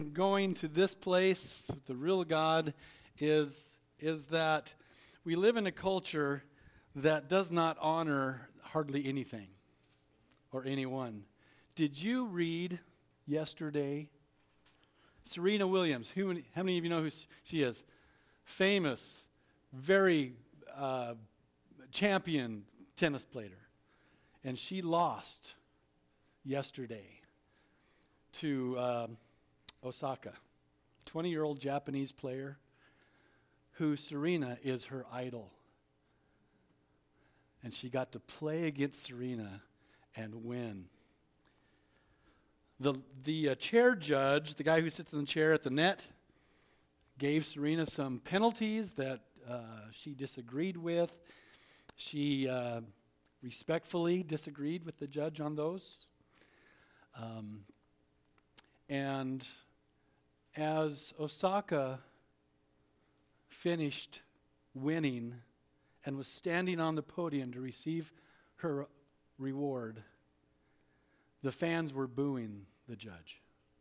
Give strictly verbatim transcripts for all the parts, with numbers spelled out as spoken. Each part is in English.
going to this place, the real God, is, is that we live in a culture that does not honor hardly anything or anyone. Did you read yesterday? Serena Williams, who, many- how many of you know who s- she is? Famous, very uh, champion tennis player. And she lost yesterday to um, Osaka, twenty-year-old Japanese player who Serena is her idol. And she got to play against Serena and win. The, the uh, chair judge, the guy who sits in the chair at the net, gave Serena some penalties that uh, she disagreed with. She uh, respectfully disagreed with the judge on those. Um, and as Osaka finished winning and was standing on the podium to receive her reward, the fans were booing the judge,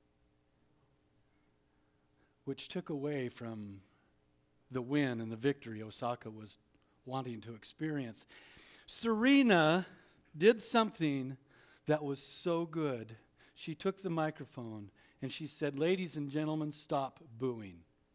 which took away from the win and the victory Osaka was wanting to experience. Serena did something that was so good. She took the microphone and she said, "Ladies and gentlemen, stop booing."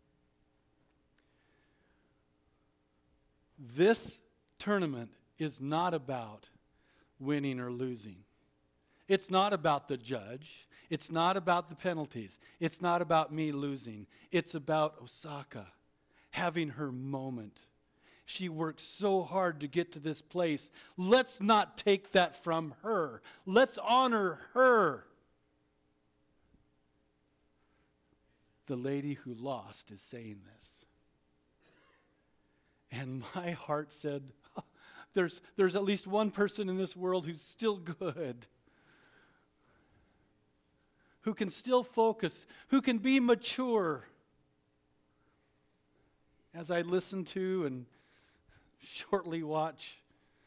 This tournament is not about winning or losing. It's not about the judge. It's not about the penalties. It's not about me losing. It's about Osaka having her moment. She worked so hard to get to this place. Let's not take that from her. Let's honor her. The lady who lost is saying this. And my heart said, oh, there's, there's at least one person in this world who's still good, who can still focus, who can be mature. As I listen to and shortly watch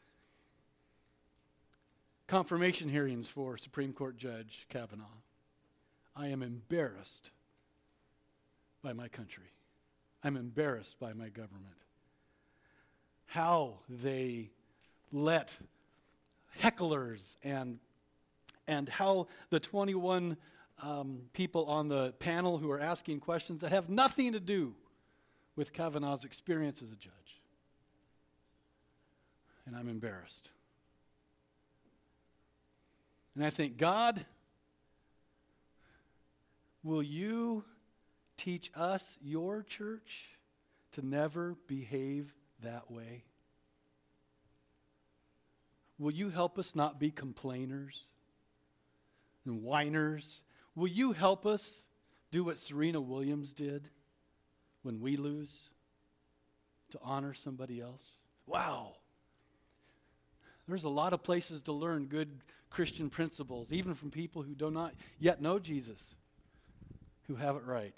confirmation hearings for Supreme Court Judge Kavanaugh, I am embarrassed by my country. I'm embarrassed by my government. How they let hecklers and and how the twenty-one um, people on the panel who are asking questions that have nothing to do with Kavanaugh's experience as a judge. And I'm embarrassed. And I think, God, will you teach us, your church, to never behave that way? Will you help us not be complainers and whiners? Will you help us do what Serena Williams did when we lose, to honor somebody else? Wow. There's a lot of places to learn good Christian principles, even from people who do not yet know Jesus, who have it right.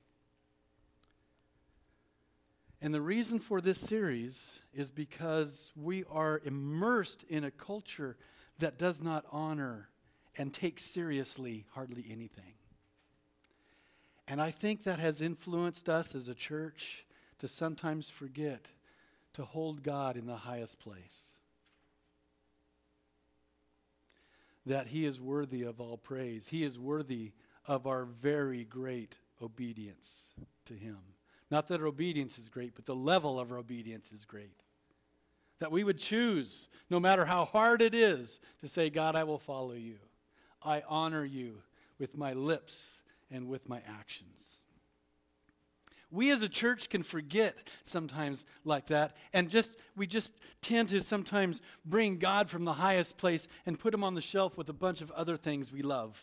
And the reason for this series is because we are immersed in a culture that does not honor and take seriously hardly anything. And I think that has influenced us as a church to sometimes forget to hold God in the highest place. That He is worthy of all praise. He is worthy of our very great obedience to Him. Not that our obedience is great, but the level of our obedience is great. That we would choose, no matter how hard it is, to say, God, I will follow you. I honor you with my lips and with my actions. We as a church can forget sometimes like that, and just we just tend to sometimes bring God from the highest place and put Him on the shelf with a bunch of other things we love.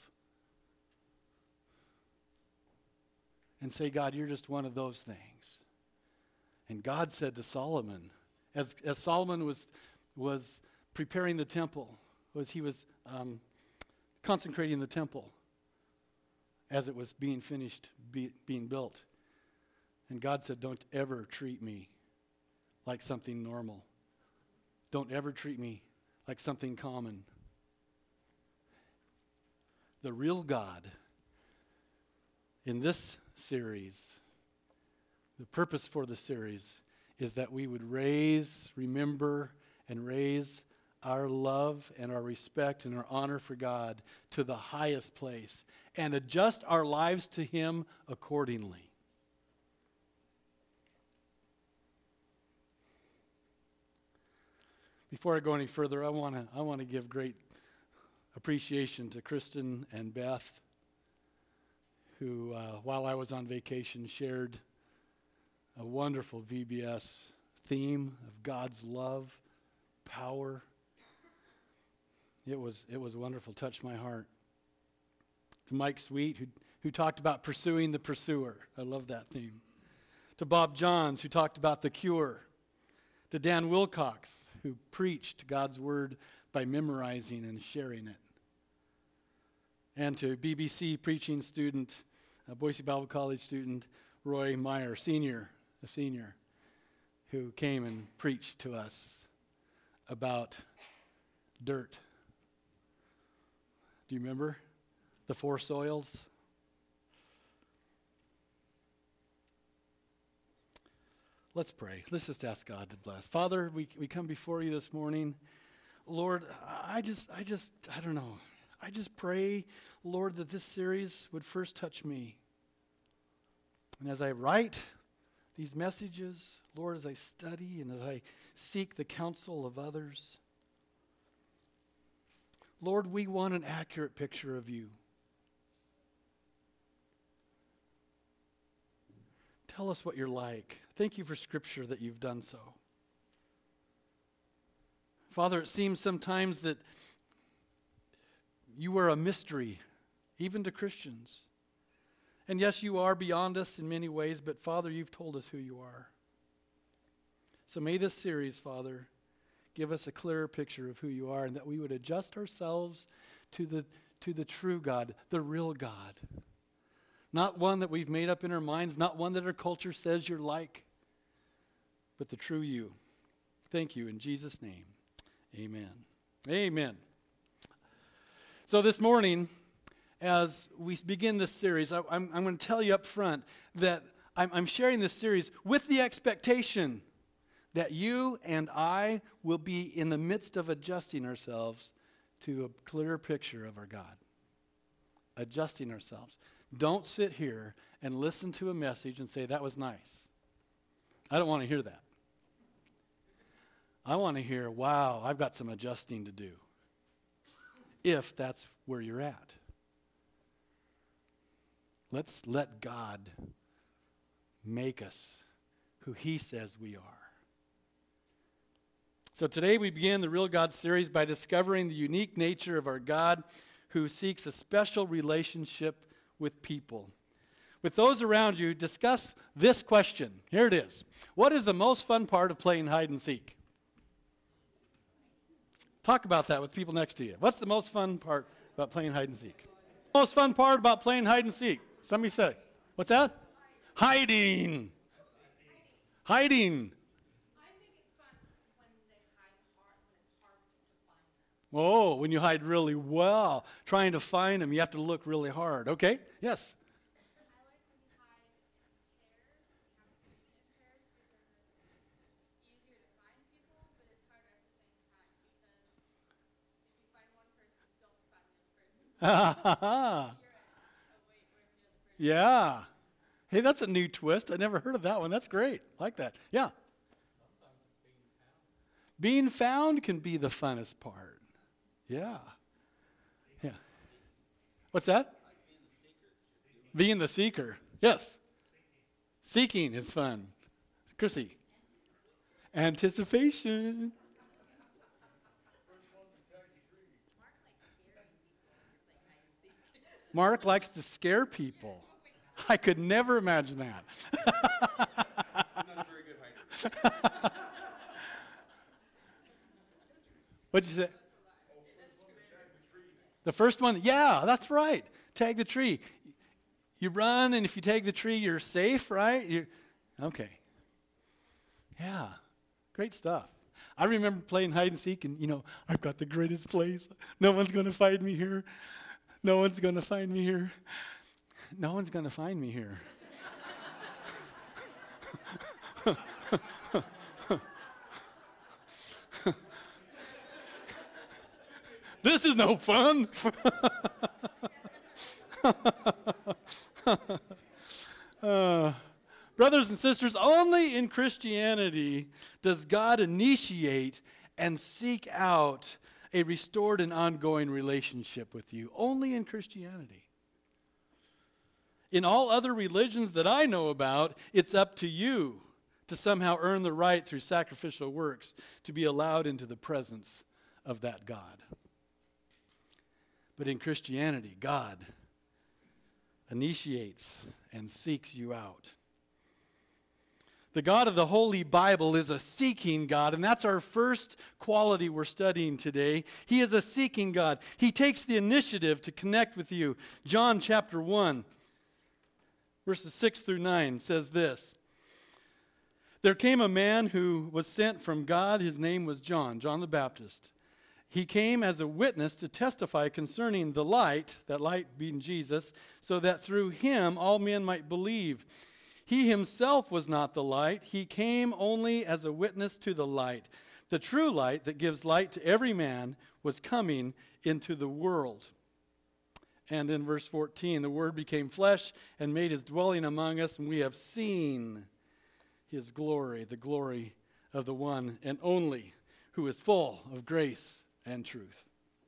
And say, God, you're just one of those things. And God said to Solomon, as, as Solomon was, was preparing the temple, was he was um, consecrating the temple as it was being finished, be, being built. And God said, don't ever treat me like something normal. Don't ever treat me like something common. The real God In this series, the purpose for the series is that we would raise, remember, and raise our love and our respect and our honor for God to the highest place and adjust our lives to Him accordingly. Before I go any further, I want to I want to give great appreciation to Kristen and Beth, who, uh, while I was on vacation, shared a wonderful V B S theme of God's love, power. It was it was wonderful, touched my heart. To Mike Sweet, who who talked about pursuing the pursuer. I love that theme. To Bob Johns, who talked about the cure. To Dan Wilcox, who preached God's word by memorizing and sharing it. And to B B C preaching student, uh, Boise Bible College student, Roy Meyer, senior, a senior, who came and preached to us about dirt. Do you remember the four soils? Let's pray. Let's just ask God to bless. Father, we we come before you this morning. Lord, I just, I just, I don't know. I just pray, Lord, that this series would first touch me. And as I write these messages, Lord, as I study and as I seek the counsel of others, Lord, we want an accurate picture of you. Tell us what you're like. Thank you for Scripture that you've done so. Father, it seems sometimes that you are a mystery, even to Christians. And yes, you are beyond us in many ways, but Father, you've told us who you are. So may this series, Father, give us a clearer picture of who you are, and that we would adjust ourselves to the, to the true God, the real God. Not one that we've made up in our minds, not one that our culture says you're like, but the true you. Thank you in Jesus' name. Amen. Amen. So this morning, as we begin this series, I, I'm, I'm going to tell you up front that I'm, I'm sharing this series with the expectation that you and I will be in the midst of adjusting ourselves to a clearer picture of our God. Adjusting ourselves. Don't sit here and listen to a message and say, that was nice. I don't want to hear that. I want to hear, wow, I've got some adjusting to do. If that's where you're at. Let's let God make us who He says we are. So today we begin the Real God series by discovering the unique nature of our God who seeks a special relationship with people. With those around you, discuss this question. Here it is. What is the most fun part of playing hide and seek? Talk about that with people next to you. What's the most fun part about playing hide and seek? Most fun part about playing hide and seek? Somebody say. What's that? Hiding. Hiding. I think it's fun when they hide hard, when it's hard to find them. Oh, when you hide really well. Trying to find them, you have to look really hard. Okay? Yes. I like when you hide in pairs. We have to do it in pairs because it's easier to find people, but it's harder at the same time because if you find one person, you still have to find the other person. You're at a wait, where's the other person? Yeah. Hey, that's a new twist. I never heard of that one. That's great. Like that. Yeah. Being found can be the funnest part. Yeah. Yeah. What's that? Being the seeker. Yes. Seeking is fun. Chrissy. Anticipation. Mark likes to scare people. I could never imagine that. I'm not a very good hider. What'd you say? The first one? Yeah, that's right. Tag the tree. You run, and if you tag the tree, you're safe, right? You, okay. Yeah, great stuff. I remember playing hide and seek, and, you know, I've got the greatest place. No one's going to find me here. No one's going to find me here. no one's going to find me here. This is no fun. uh, brothers and sisters, only in Christianity does God initiate and seek out a restored and ongoing relationship with you. Only in Christianity. In all other religions that I know about, it's up to you to somehow earn the right through sacrificial works to be allowed into the presence of that God. But in Christianity, God initiates and seeks you out. The God of the Holy Bible is a seeking God, and that's our first quality we're studying today. He is a seeking God. He takes the initiative to connect with you. John chapter one, verses six through nine says this. There came a man who was sent from God. His name was John, John the Baptist. He came as a witness to testify concerning the light, that light being Jesus, so that through him all men might believe. He himself was not the light. He came only as a witness to the light. The true light that gives light to every man was coming into the world. And in verse fourteen, the Word became flesh and made his dwelling among us, and we have seen his glory, the glory of the one and only, who is full of grace and truth.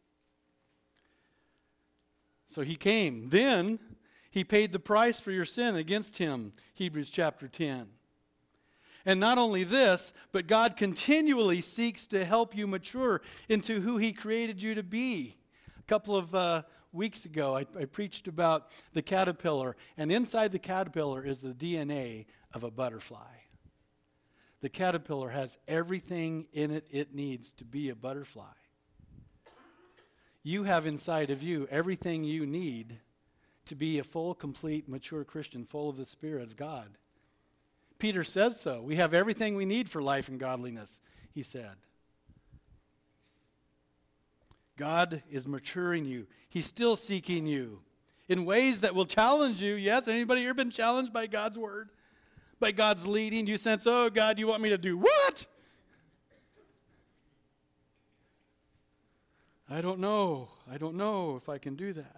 So he came. Then he paid the price for your sin against him, Hebrews chapter ten. And not only this, but God continually seeks to help you mature into who he created you to be. A couple of uh, weeks ago, I, I preached about the caterpillar, and inside the caterpillar is the D N A of a butterfly. The caterpillar has everything in it it needs to be a butterfly. You have inside of you everything you need to be a full, complete, mature Christian, full of the Spirit of God. Peter said so. We have everything we need for life and godliness, he said. God is maturing you. He's still seeking you in ways that will challenge you. Yes, anybody here been challenged by God's word? By God's leading? You sense, oh, God, you want me to do what? I don't know. I don't know if I can do that.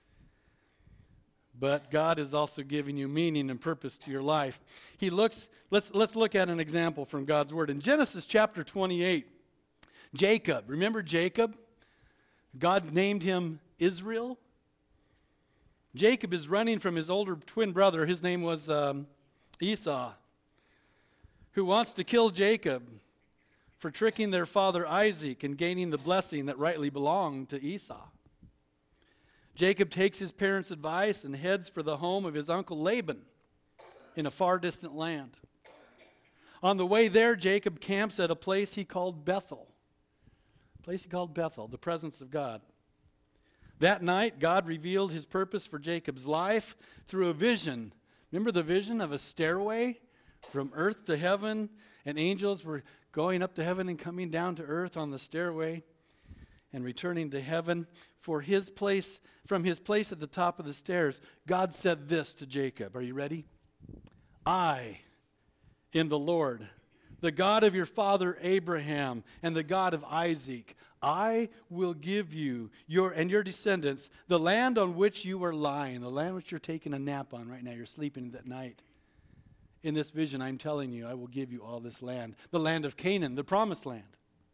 But God is also giving you meaning and purpose to your life. He looks, let's, let's look at an example from God's word. In Genesis chapter twenty-eight, Jacob, remember Jacob? God named him Israel. Jacob is running from his older twin brother. His name was um, Esau, who wants to kill Jacob for tricking their father Isaac and gaining the blessing that rightly belonged to Esau. Jacob takes his parents' advice and heads for the home of his uncle Laban in a far distant land. On the way there, Jacob camps at a place he called Bethel. A place he called Bethel, the presence of God. That night, God revealed his purpose for Jacob's life through a vision. Remember the vision of a stairway from earth to heaven, and angels were going up to heaven and coming down to earth on the stairway and returning to heaven. For his place, from his place at the top of the stairs, God said this to Jacob. Are you ready? I am the Lord, the God of your father Abraham and the God of Isaac. I will give you your and your descendants the land on which you are lying, the land which you're taking a nap on right now. You're sleeping that night. In this vision, I'm telling you, I will give you all this land, the land of Canaan, the promised land.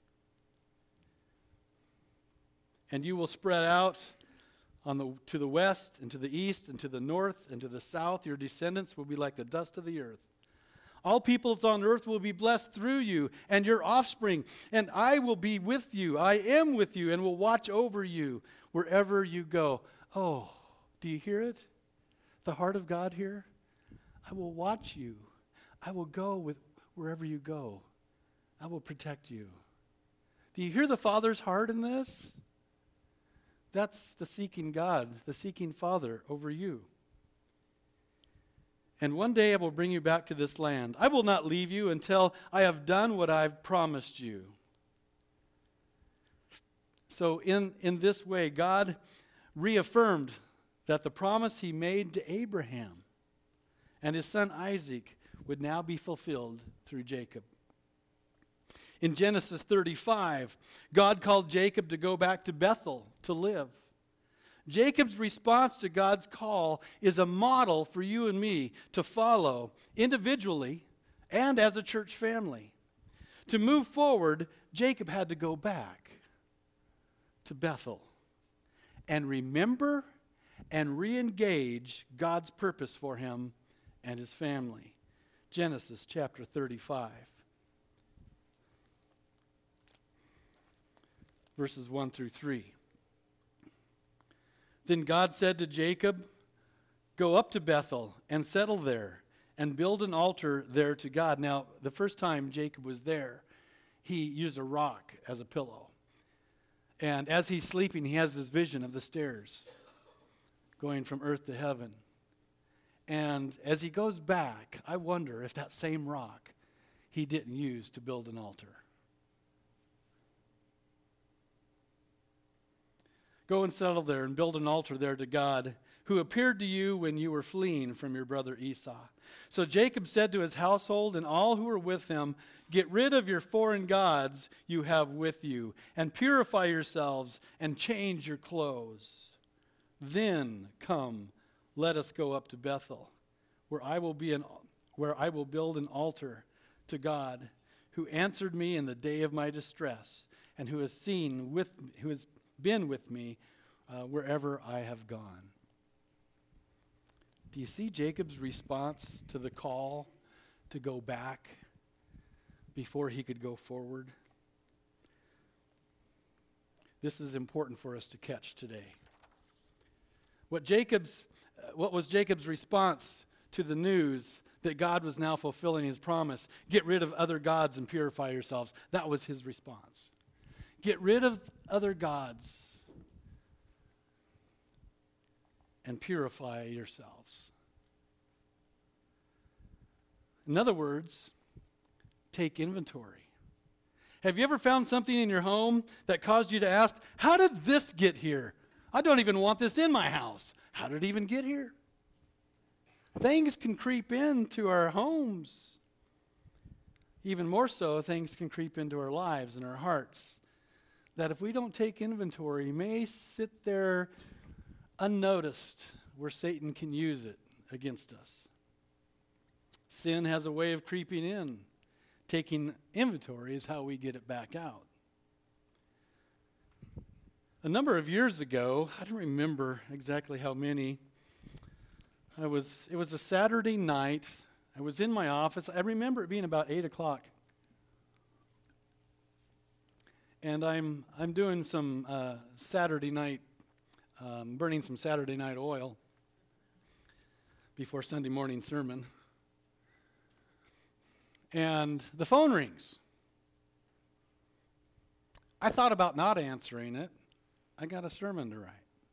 And you will spread out on the, to the west and to the east and to the north and to the south. Your descendants will be like the dust of the earth. All peoples on earth will be blessed through you and your offspring. And I will be with you. I am with you and will watch over you wherever you go. Oh, do you hear it? The heart of God here? I will watch you. I will go with wherever you go. I will protect you. Do you hear the Father's heart in this? That's the seeking God, the seeking Father over you. And one day I will bring you back to this land. I will not leave you until I have done what I've promised you. So in, in this way, God reaffirmed that the promise he made to Abraham and his son Isaac would now be fulfilled through Jacob. In Genesis thirty-five, God called Jacob to go back to Bethel to live. Jacob's response to God's call is a model for you and me to follow individually and as a church family. To move forward, Jacob had to go back to Bethel and remember and re-engage God's purpose for him and his family. Genesis chapter thirty-five, verses one through three. Then God said to Jacob, "Go up to Bethel and settle there and build an altar there to God." Now, the first time Jacob was there, he used a rock as a pillow. And as he's sleeping, he has this vision of the stairs going from earth to heaven. And as he goes back, I wonder if that same rock he didn't use to build an altar. Go and settle there and build an altar there to God, who appeared to you when you were fleeing from your brother Esau. So Jacob said to his household and all who were with him, "Get rid of your foreign gods you have with you, and purify yourselves and change your clothes. Then come, let us go up to Bethel, where I will be an, where I will build an altar to God, who answered me in the day of my distress, and who has seen with who has been with me uh, wherever I have gone." Do you see Jacob's response to the call to go back before he could go forward? This is important for us to catch today. What Jacob's, uh, what was Jacob's response to the news that God was now fulfilling his promise? Get rid of other gods and purify yourselves. That was his response. Get rid of other gods and purify yourselves. In other words, take inventory. Have you ever found something in your home that caused you to ask, how did this get here? I don't even want this in my house. How did it even get here? Things can creep into our homes. Even more so, things can creep into our lives and our hearts that if we don't take inventory, may sit there unnoticed where Satan can use it against us. Sin has a way of creeping in. Taking inventory is how we get it back out. A number of years ago, I don't remember exactly how many, I was, it was a Saturday night. I was in my office. I remember it being about eight o'clock. And I'm I'm doing some uh, Saturday night, um, burning some Saturday night oil before Sunday morning sermon. And the phone rings. I thought about not answering it. I got a sermon to write.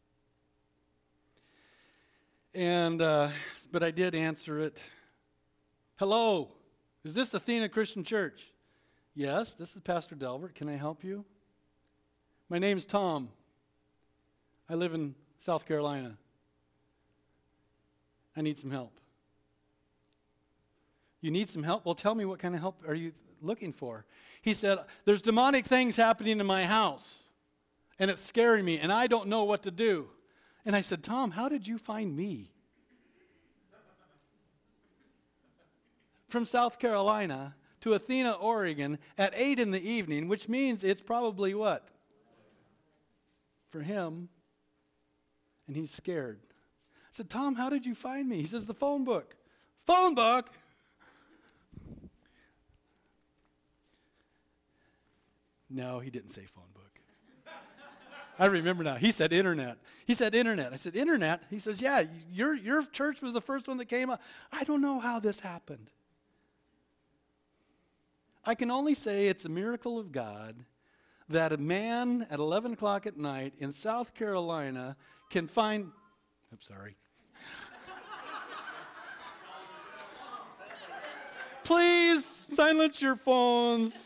And, uh, but I did answer it. "Hello, is this Athena Christian Church?" "Yes, this is Pastor Delbert. Can I help you?" "My name's Tom. I live in South Carolina. I need some help." "You need some help? Well, tell me, what kind of help are you looking for?" He said, "There's demonic things happening in my house, and it's scaring me, and I don't know what to do." And I said, "Tom, how did you find me?" From South Carolina to Athena, Oregon at eight in the evening, which means it's probably what? For him. And he's scared. I said, "Tom, how did you find me?" He says, "The phone book." "Phone book?" No, he didn't say phone book. I remember now. He said internet. He said internet. I said, "Internet?" He says, "Yeah, your, your church was the first one that came up." I don't know how this happened. I can only say it's a miracle of God that a man at eleven o'clock at night in South Carolina can find, I'm sorry. Please silence your phones.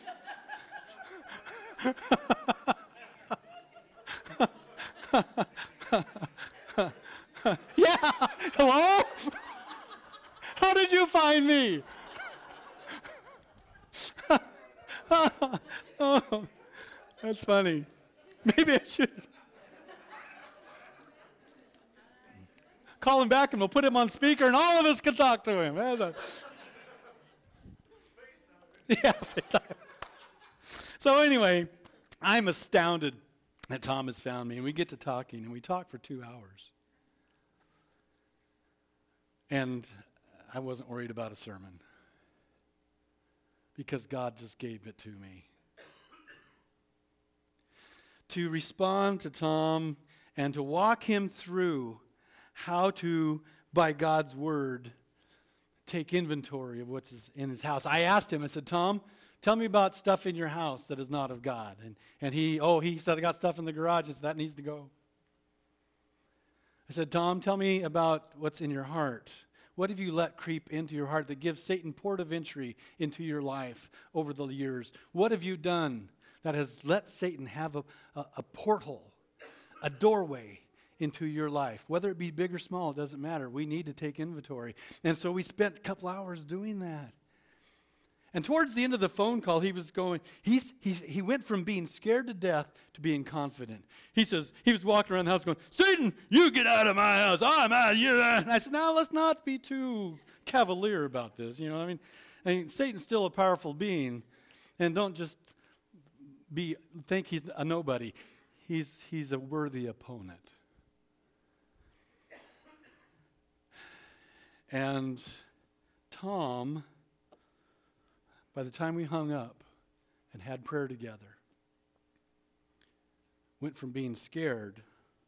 How did you find me? Oh, that's funny. Maybe I should call him back and we'll put him on speaker and all of us can talk to him. A... Yeah. So anyway, I'm astounded that Tom has found me, and we get to talking, and we talk for two hours. And I wasn't worried about a sermon because God just gave it to me. To respond to Tom and to walk him through how to, by God's word, take inventory of what's in his house. I asked him, I said, Tom, tell me about stuff in your house that is not of God. And, and he, oh, he said, I got stuff in the garage, and so that needs to go. I said, Tom, tell me about what's in your heart. What have you let creep into your heart that gives Satan port of entry into your life over the years? What have you done that has let Satan have a, a, a porthole, a doorway into your life? Whether it be big or small, it doesn't matter. We need to take inventory. And so we spent a couple hours doing that. And towards the end of the phone call, he was going, he's, he, he went from being scared to death to being confident. He says, he was walking around the house going, Satan, you get out of my house. I'm out of you. And I said, no, let's not be too cavalier about this. You know, I mean, I mean, Satan's still a powerful being. And don't just be think he's a nobody. He's, he's a worthy opponent. And Tom, by the time we hung up and had prayer together, went from being scared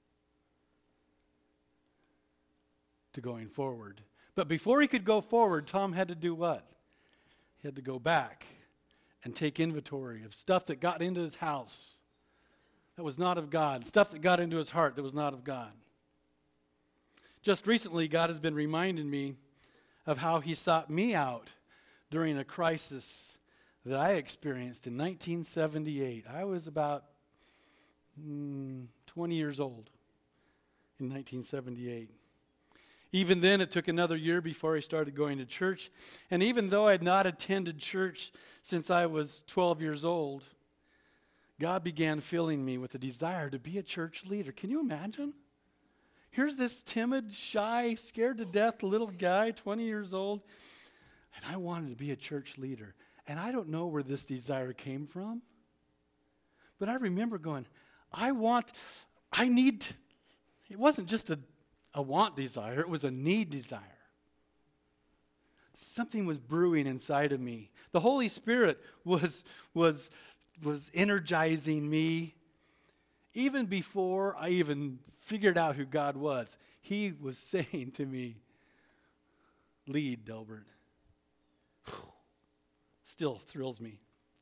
to going forward. But before he could go forward, Tom had to do what? He had to go back and take inventory of stuff that got into his house that was not of God, stuff that got into his heart that was not of God. Just recently, God has been reminding me of how he sought me out during a crisis that I experienced in nineteen seventy-eight. I was about mm, twenty years old in nineteen seventy-eight. Even then, it took another year before I started going to church. And even though I had not attended church since I was twelve years old, God began filling me with a desire to be a church leader. Can you imagine? Here's this timid, shy, scared to death little guy, twenty years old, and I wanted to be a church leader. And I don't know where this desire came from, but I remember going, I want, I need, to, it wasn't just a, a want desire, it was a need desire. Something was brewing inside of me. The Holy Spirit was, was, was energizing me. Even before I even figured out who God was, he was saying to me, lead, Delbert. Still thrills me.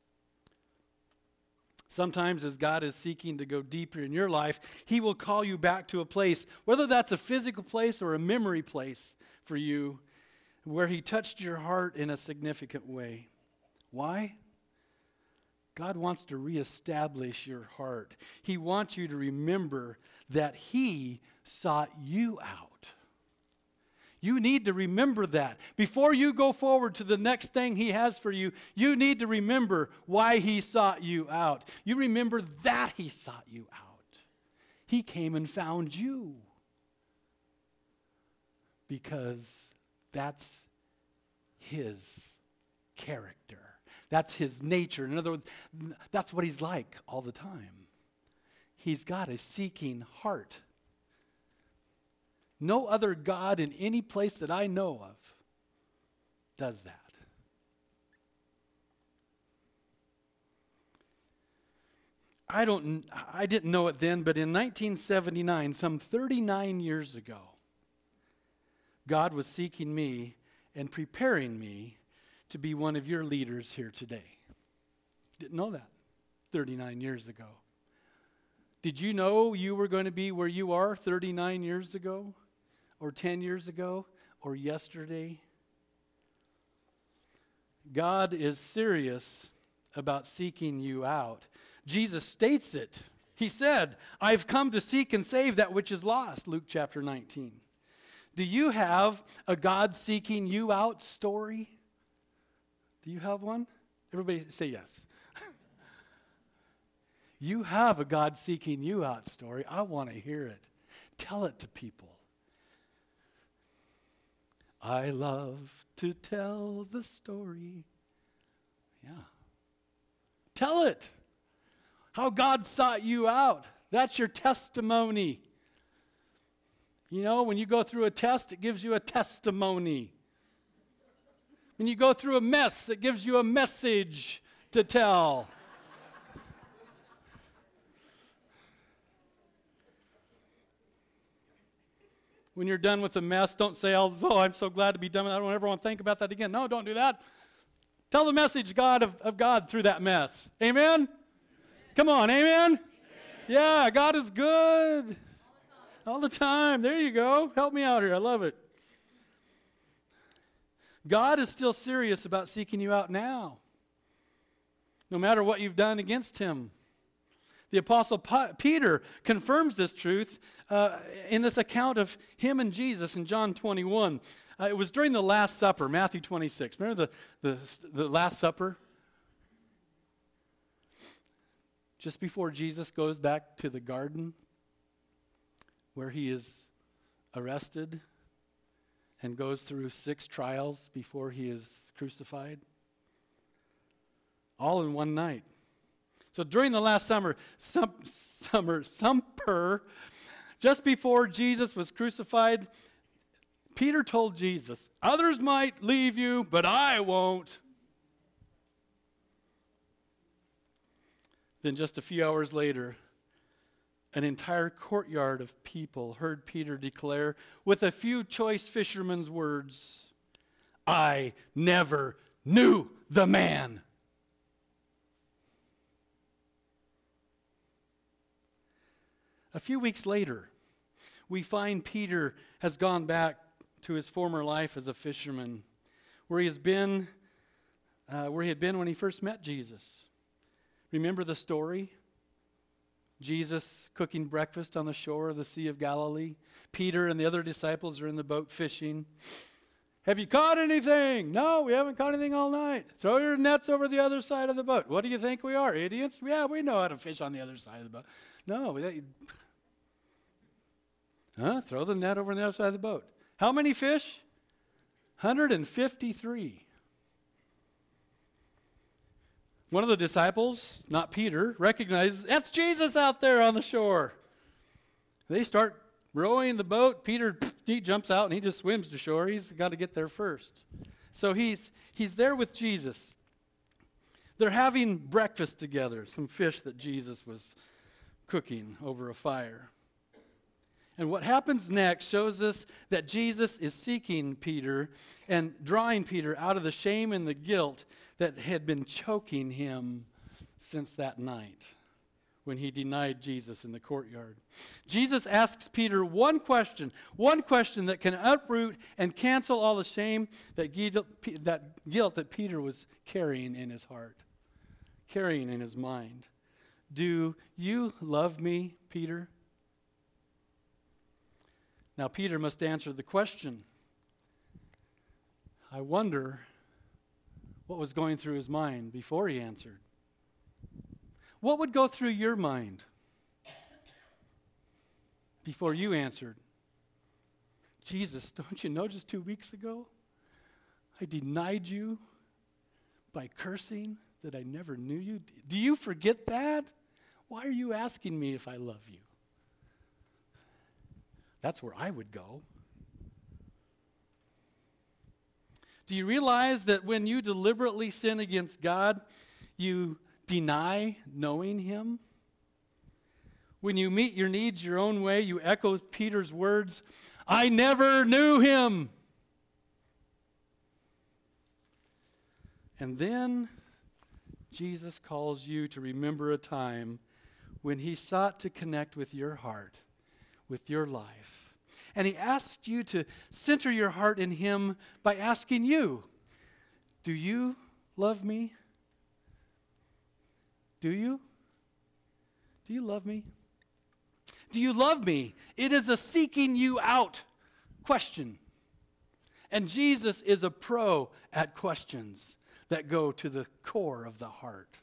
Sometimes as God is seeking to go deeper in your life, he will call you back to a place, whether that's a physical place or a memory place for you, where he touched your heart in a significant way. Why? God wants to reestablish your heart. He wants you to remember that he sought you out. You need to remember that. Before you go forward to the next thing he has for you, you need to remember why he sought you out. You remember that he sought you out. He came and found you. Because that's his character. That's his nature. In other words, that's what he's like all the time. He's got a seeking heart. No other God in any place that I know of does that. I don't I didn't know it then, but in nineteen seventy-nine, some thirty-nine years ago, God was seeking me and preparing me to be one of your leaders here today. Didn't know that thirty-nine years ago. Did you know you were going to be where you are thirty-nine years ago? Or ten years ago? Or yesterday? God is serious about seeking you out. Jesus states it. He said, I've come to seek and save that which is lost, Luke chapter nineteen. Do you have a God seeking you out story? Do you have one? Everybody say yes. You have a God seeking you out story. I want to hear it. Tell it to people. I love to tell the story. Yeah. Tell it. How God sought you out. That's your testimony. You know, when you go through a test, it gives you a testimony. When you go through a mess, it gives you a message to tell. When you're done with the mess, don't say, oh, I'm so glad to be done with it. I don't ever want to think about that again. No, don't do that. Tell the message God of, of God through that mess. Amen? Amen. Come on, amen? Amen? Yeah, God is good. All the time. There you go. Help me out here. I love it. God is still serious about seeking you out now, no matter what you've done against him. The Apostle Pa- Peter confirms this truth uh, in this account of him and Jesus in John twenty-one. Uh, it was during the Last Supper, Matthew twenty-six. Remember the, the, the Last Supper? Just before Jesus goes back to the garden where he is arrested and goes through six trials before he is crucified. All in one night. So during the last summer, sum, summer, sumper, just before Jesus was crucified, Peter told Jesus, others might leave you, but I won't. Then just a few hours later, an entire courtyard of people heard Peter declare with a few choice fishermen's words, I never knew the man. A few weeks later, we find Peter has gone back to his former life as a fisherman, where he has been, uh, where he had been when he first met Jesus. Remember the story? Jesus cooking breakfast on the shore of the Sea of Galilee. Peter and the other disciples are in the boat fishing. Have you caught anything? No, we haven't caught anything all night. Throw your nets over the other side of the boat. What do you think we are, idiots? Yeah, we know how to fish on the other side of the boat. No, they, huh? Throw the net over on the other side of the boat. How many fish? one hundred fifty-three. One of the disciples, not Peter, recognizes, that's Jesus out there on the shore. They start rowing the boat. Peter, he jumps out and he just swims to shore. He's got to get there first. So he's he's there with Jesus. They're having breakfast together, some fish that Jesus was cooking over a fire. And what happens next shows us that Jesus is seeking Peter and drawing Peter out of the shame and the guilt that had been choking him since that night when he denied Jesus in the courtyard. Jesus asks Peter one question, one question that can uproot and cancel all the shame, that guilt, that guilt that Peter was carrying in his heart, carrying in his mind. Do you love me, Peter? Now, Peter must answer the question. I wonder what was going through his mind before he answered. What would go through your mind before you answered? Jesus, don't you know just two weeks ago I denied you by cursing that I never knew you? Do you forget that? Why are you asking me if I love you? That's where I would go. Do you realize that when you deliberately sin against God, you deny knowing him? When you meet your needs your own way, you echo Peter's words, I never knew him. And then Jesus calls you to remember a time when he sought to connect with your heart, with your life. And he asked you to center your heart in him by asking you, do you love me? Do you? Do you love me? Do you love me? It is a seeking you out question. And Jesus is a pro at questions that go to the core of the heart.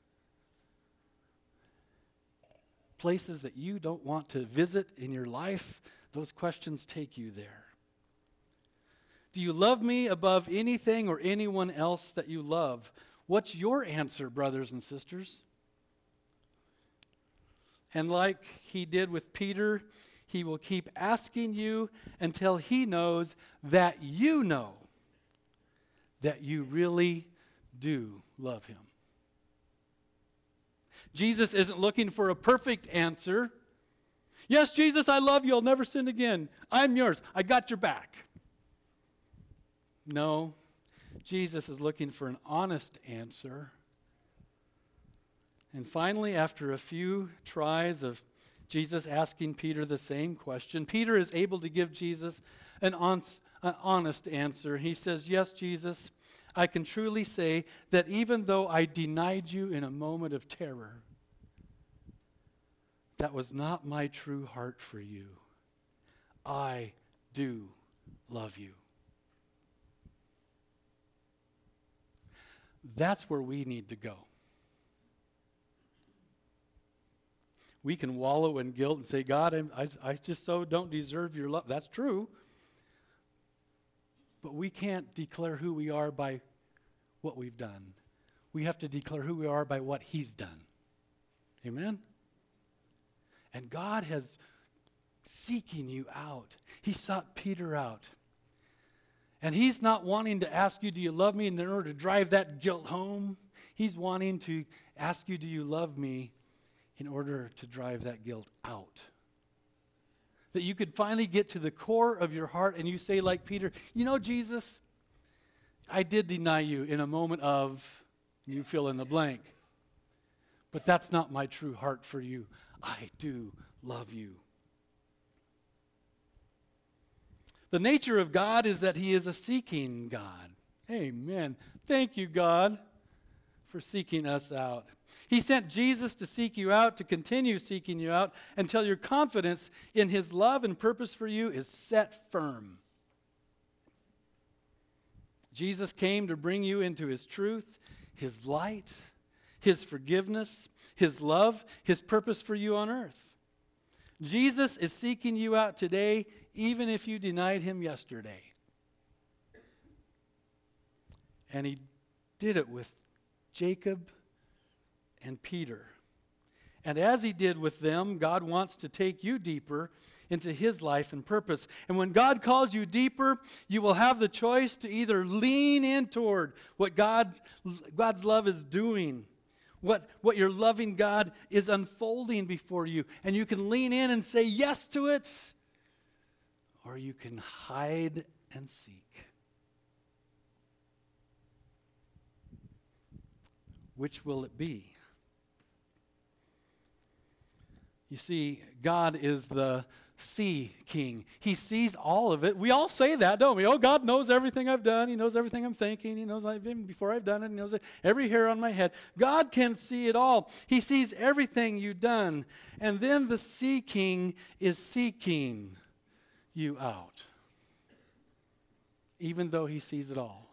Places that you don't want to visit in your life, those questions take you there. Do you love me above anything or anyone else that you love? What's your answer, brothers and sisters? And like he did with Peter, he will keep asking you until he knows that you know that you really do love him. Jesus isn't looking for a perfect answer. Yes, Jesus, I love you. I'll never sin again. I'm yours. I got your back. No, Jesus is looking for an honest answer. And finally, after a few tries of Jesus asking Peter the same question, Peter is able to give Jesus an, on, an honest answer. He says, yes, Jesus, I can truly say that even though I denied you in a moment of terror, that was not my true heart for you. I do love you. That's where we need to go. We can wallow in guilt and say, God, I'm, I, I just so don't deserve your love. That's true. But we can't declare who we are by what we've done. We have to declare who we are by what he's done. Amen? And God has seeking you out. He sought Peter out. And he's not wanting to ask you, do you love me in order to drive that guilt home? He's wanting to ask you, do you love me in order to drive that guilt out? That you could finally get to the core of your heart and you say like Peter, you know, Jesus, I did deny you in a moment of, you fill in the blank. But that's not my true heart for you. I do love you. The nature of God is that he is a seeking God. Amen. Thank you, God, for seeking us out. He sent Jesus to seek you out, to continue seeking you out until your confidence in his love and purpose for you is set firm. Jesus came to bring you into his truth, his light, his forgiveness, his love, his purpose for you on earth. Jesus is seeking you out today, even if you denied him yesterday. And he did it with Jacob and Peter. And as he did with them, God wants to take you deeper into his life and purpose. And when God calls you deeper, you will have the choice to either lean in toward what God, God's love is doing, what, what your loving God is unfolding before you. And you can lean in and say yes to it, or you can hide and seek. Which will it be? You see, God is the see king. He sees all of it. We all say that, don't we? Oh, God knows everything I've done. He knows everything I'm thinking. He knows I've been before I've done it. He knows every hair on my head. God can see it all. He sees everything you've done. And then the see king is seeking you out, even though he sees it all.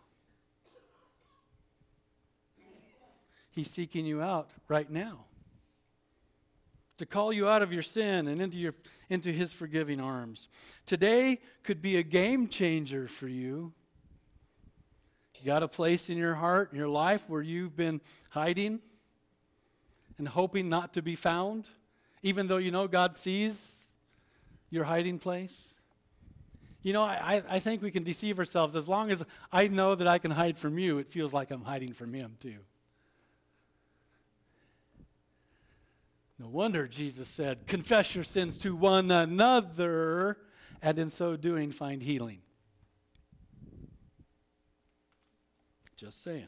He's seeking you out right now to call you out of your sin and into your into his forgiving arms. Today could be a game changer for you. You got a place in your heart, in your life, where you've been hiding and hoping not to be found, even though you know God sees your hiding place. You know, I, I think we can deceive ourselves. As long as I know that I can hide from you, it feels like I'm hiding from him too. No wonder Jesus said, confess your sins to one another, and in so doing, find healing. Just saying.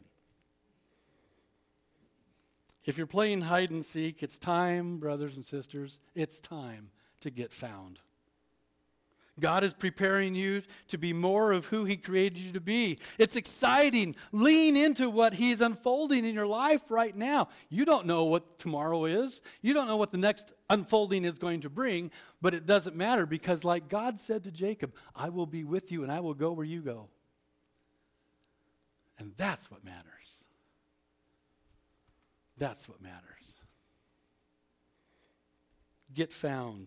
If you're playing hide and seek, it's time, brothers and sisters, it's time to get found. God is preparing you to be more of who he created you to be. It's exciting. Lean into what he's unfolding in your life right now. You don't know what tomorrow is. You don't know what the next unfolding is going to bring, but it doesn't matter because like God said to Jacob, I will be with you and I will go where you go. And that's what matters. That's what matters. Get found.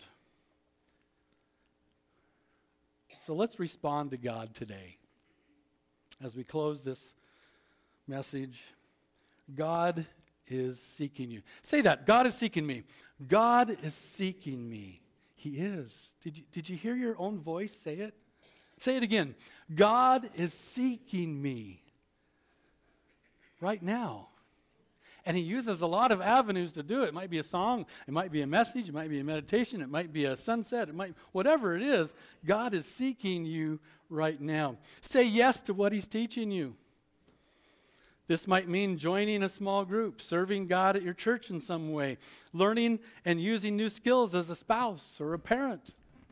So let's respond to God today. As we close this message, God is seeking you. Say that. God is seeking me. God is seeking me. He is. Did you, did you hear your own voice say it? Say it again. God is seeking me right now. And he uses a lot of avenues to do it. It might be a song, it might be a message, it might be a meditation, it might be a sunset, it might, whatever it is, God is seeking you right now. Say yes to what he's teaching you. This might mean joining a small group, serving God at your church in some way, learning and using new skills as a spouse or a parent.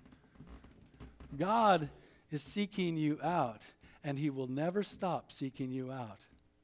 God is seeking you out, and he will never stop seeking you out.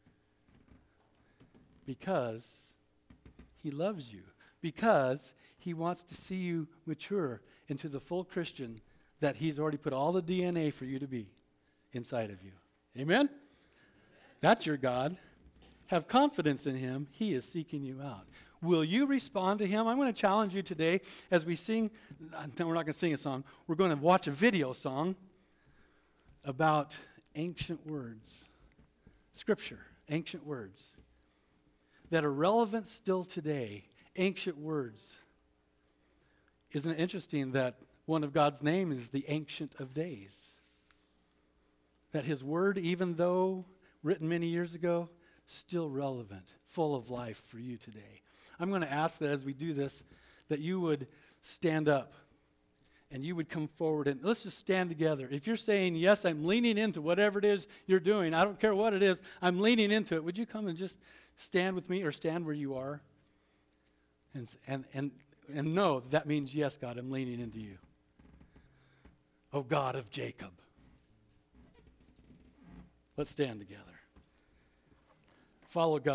Because he loves you. Because he wants to see you mature into the full Christian that he's already put all the D N A for you to be inside of you. Amen? That's your God. Have confidence in him. He is seeking you out. Will you respond to him? I'm going to challenge you today as we sing. No, we're not going to sing a song. We're going to watch a video song about ancient words. Scripture, ancient words that are relevant still today, ancient words. Isn't it interesting that one of God's name is the Ancient of Days? That his word, even though written many years ago, still relevant, full of life for you today. I'm going to ask that as we do this, that you would stand up and you would come forward and let's just stand together. If you're saying, yes, I'm leaning into whatever it is you're doing, I don't care what it is, I'm leaning into it, would you come and just stand with me or stand where you are? And, and, and, and know that means, yes, God, I'm leaning into you. Oh, God of Jacob. Let's stand together. Follow God.